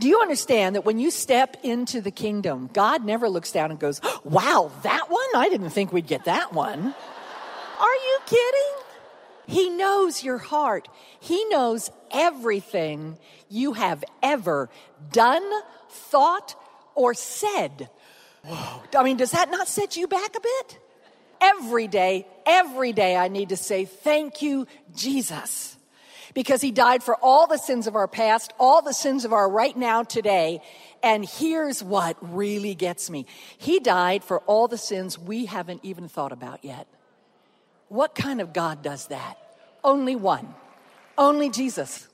Do you understand that when you step into the kingdom, God never looks down and goes, wow, that one? I didn't think we'd get that one. Are you kidding? He knows your heart. He knows everything you have ever done, thought, or said. Whoa. I mean, does that not set you back a bit? Every day I need to say, thank you, Jesus. Because he died for all the sins of our past, all the sins of our right now today. And here's what really gets me. He died for all the sins we haven't even thought about yet. What kind of God does that? Only one. Only Jesus.